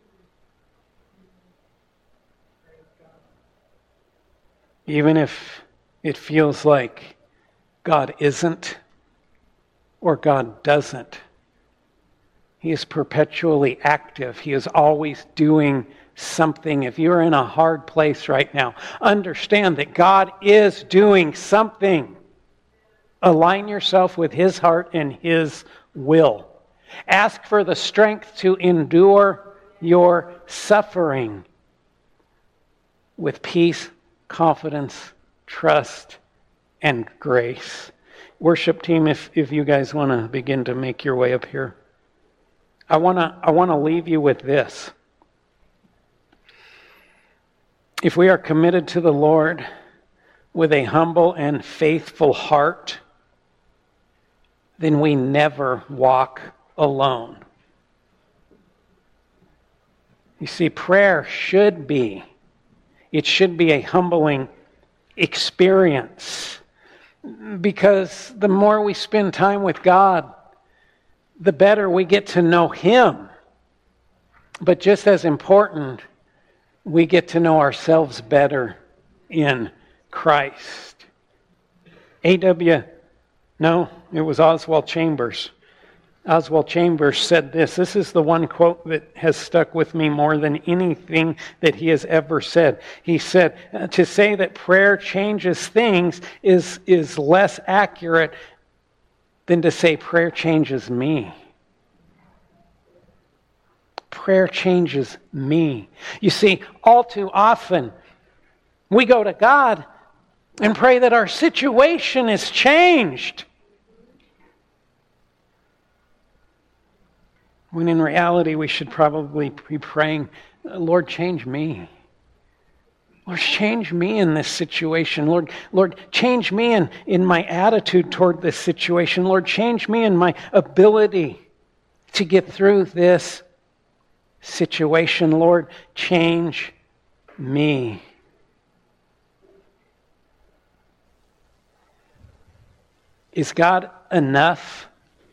Even if it feels like God isn't or God doesn't, He is perpetually active. He is always doing something. If you're in a hard place right now, understand that God is doing something. Align yourself with His heart and His will. Ask for the strength to endure your suffering with peace, confidence, trust, and grace. Worship team, if, if you guys want to begin to make your way up here. I want to I want to leave you with this. If we are committed to the Lord with a humble and faithful heart, then we never walk alone. You see, prayer should be, it should be a humbling experience, because the more we spend time with God, the better we get to know Him. But just as important, we get to know ourselves better in Christ. A W, no, it was Oswald Chambers. Oswald Chambers said this. This is the one quote that has stuck with me more than anything that he has ever said. He said, to say that prayer changes things is, is less accurate than to say prayer changes me. Prayer changes me. You see, all too often, we go to God and pray that our situation is changed. When in reality, we should probably be praying, Lord, change me. Lord, change me in this situation. Lord, Lord, change me in, in my attitude toward this situation. Lord, change me in my ability to get through this situation. Lord, change me. Is God enough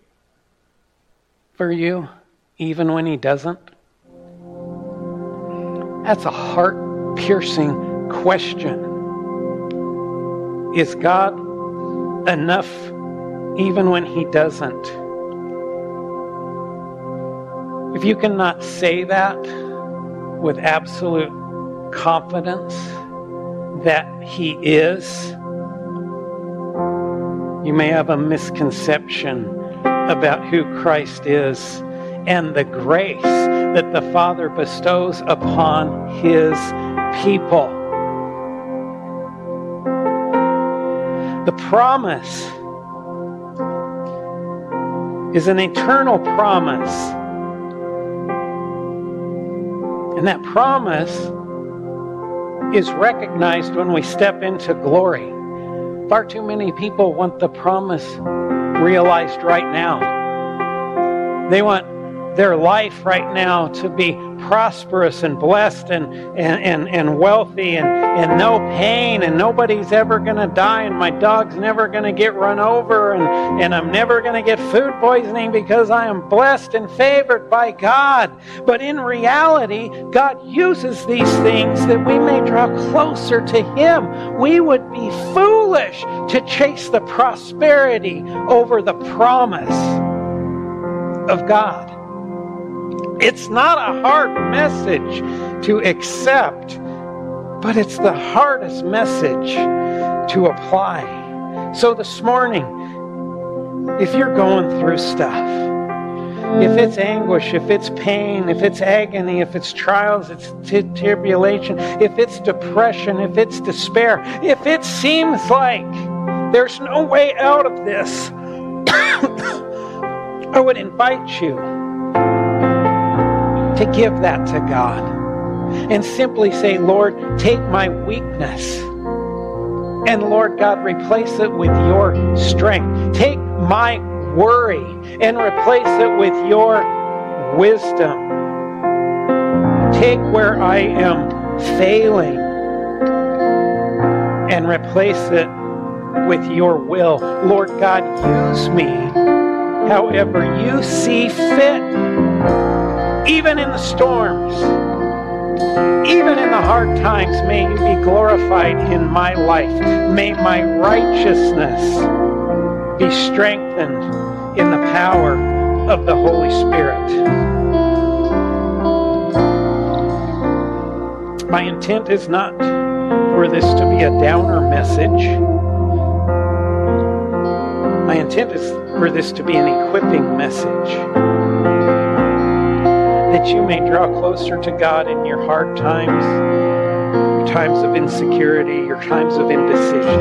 for you, even when He doesn't? That's a heart-piercing question. Is God enough even when He doesn't? If you cannot say that with absolute confidence that He is, you may have a misconception about who Christ is and the grace that the Father bestows upon His people. The promise is an eternal promise. And that promise is recognized when we step into glory. Far too many people want the promise realized right now. They want their life right now to be prosperous and blessed and, and, and, and wealthy and, and no pain, and nobody's ever going to die, and my dog's never going to get run over, and, and I'm never going to get food poisoning because I am blessed and favored by God. But in reality, God uses these things that we may draw closer to Him. We would be foolish to chase the prosperity over the promise of God. It's not a hard message to accept, but it's the hardest message to apply. So this morning, if you're going through stuff, if it's anguish, if it's pain, if it's agony, if it's trials, it's t- tribulation, if it's depression, if it's despair, if it seems like there's no way out of this, I would invite you to give that to God and simply say, Lord, take my weakness and Lord God, replace it with your strength. Take my worry and replace it with your wisdom. Take where I am failing and replace it with your will. Lord God, use me however you see fit. Even in the storms, even in the hard times, may you be glorified in my life. May my righteousness be strengthened in the power of the Holy Spirit. My intent is not for this to be a downer message. My intent is for this to be an equipping message, that you may draw closer to God in your hard times, your times of insecurity, your times of indecision.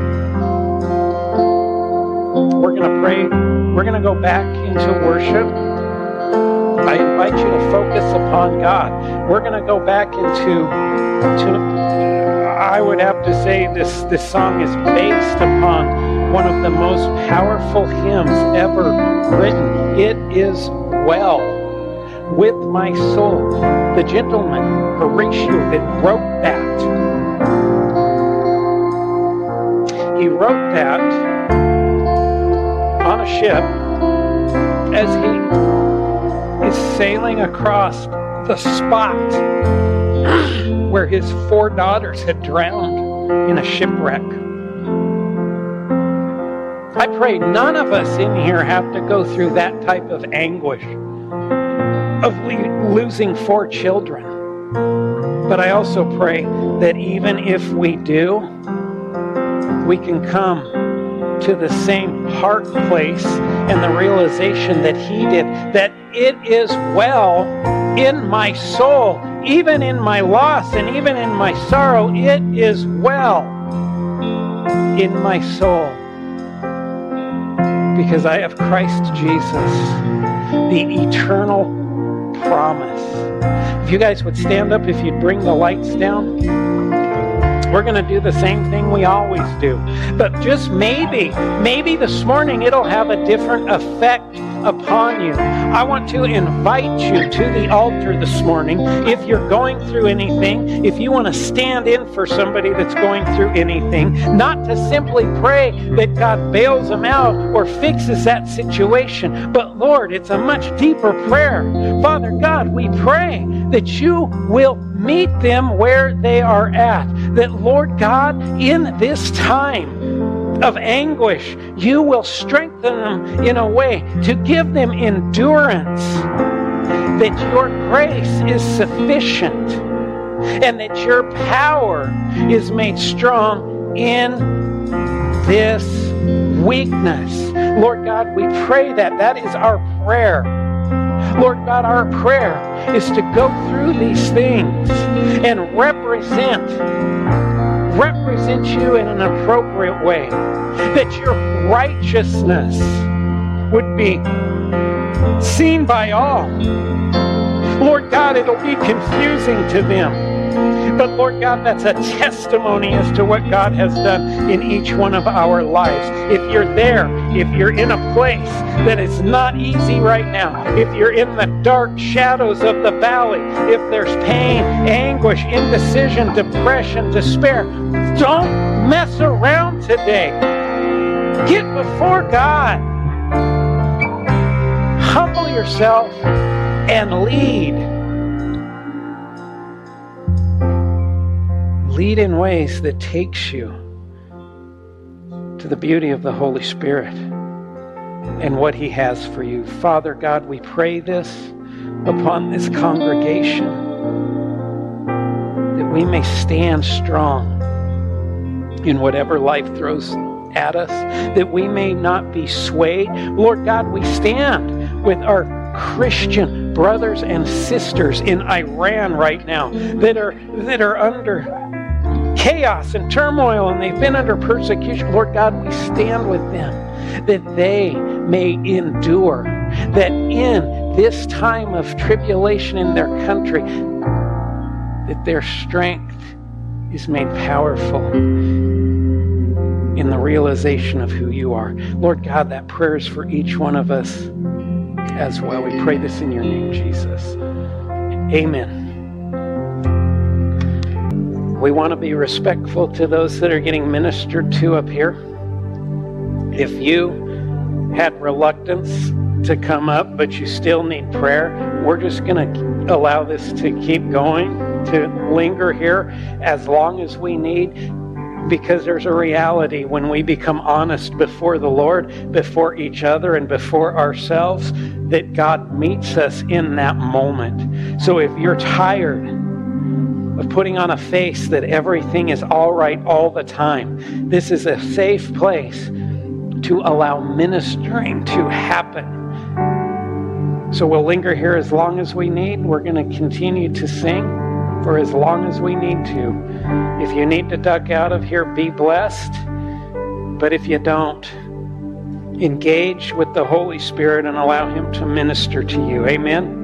We're going to pray. We're going to go back into worship. I invite you to focus upon God. We're going to go back into, to, I would have to say this, this song is based upon one of the most powerful hymns ever written. It is well with my soul. The gentleman, Horatio, that wrote that, he wrote that on a ship as he is sailing across the spot where his four daughters had drowned in a shipwreck. I pray none of us in here have to go through that type of anguish of losing four children. But I also pray that even if we do, we can come to the same heart place and the realization that he did, that it is well in my soul, even in my loss and even in my sorrow, it is well in my soul, because I have Christ Jesus, the eternal promise. If you guys would stand up, if you'd bring the lights down, we're going to do the same thing we always do. But just maybe, maybe this morning it'll have a different effect upon you. I want to invite you to the altar this morning. If you're going through anything, if you want to stand in for somebody that's going through anything, not to simply pray that God bails them out or fixes that situation, but Lord, it's a much deeper prayer. Father God, we pray that you will meet them where they are at. That, Lord God, in this time of anguish, you will strengthen them in a way to give them endurance, that your grace is sufficient and that your power is made strong in this weakness. Lord God, we pray that. That is our prayer. Lord God, our prayer is to go through these things and represent represent you in an appropriate way, that your righteousness would be seen by all. Lord God, it'll be confusing to them. But Lord God, that's a testimony as to what God has done in each one of our lives. If you're there, if you're in a place that is not easy right now, if you're in the dark shadows of the valley, if there's pain, anguish, indecision, depression, despair, don't mess around today. Get before God. Humble yourself and lead. Lead in ways that takes you to the beauty of the Holy Spirit and what He has for you. Father God, we pray this upon this congregation, that we may stand strong in whatever life throws at us, that we may not be swayed. Lord God, we stand with our Christian brothers and sisters in Iran right now that are that are under chaos and turmoil, and they've been under persecution. Lord God, we stand with them that they may endure, that in this time of tribulation in their country, that their strength is made powerful in the realization of who you are. Lord God, that prayer is for each one of us as well. We pray this in your name, Jesus. Amen. We want to be respectful to those that are getting ministered to up here. If you had reluctance to come up, but you still need prayer, we're just going to allow this to keep going, to linger here as long as we need, because there's a reality when we become honest before the Lord, before each other, and before ourselves, that God meets us in that moment. So if you're tired of putting on a face that everything is all right all the time, this is a safe place to allow ministering to happen. So we'll linger here as long as we need. We're going to continue to sing for as long as we need to. If you need to duck out of here, be blessed. But if you don't, engage with the Holy Spirit and allow Him to minister to you. Amen.